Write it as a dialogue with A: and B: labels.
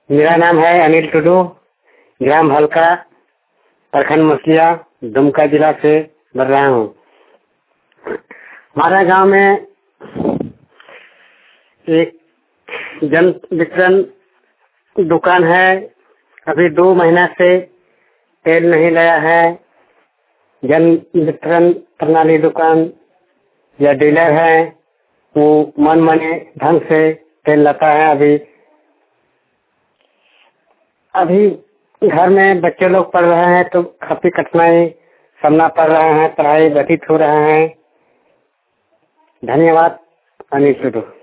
A: मेरा नाम है अनिल टुडू, ग्राम हल्का, प्रखंड मुखिया, दुमका जिला से बोल रहा हूँ। हमारा गांव में एक जन वितरण दुकान है। अभी 2 महीना से तेल नहीं लाया है। जन वितरण प्रणाली दुकान या डीलर है, वो मन माने ढंग से तेल लाता है। अभी घर में बच्चे लोग पढ़ रहे हैं तो काफी कठिनाई सामना पड़ रहा है, पढ़ाई व्यतीत हो रहा है। धन्यवाद। अनिल टुडू।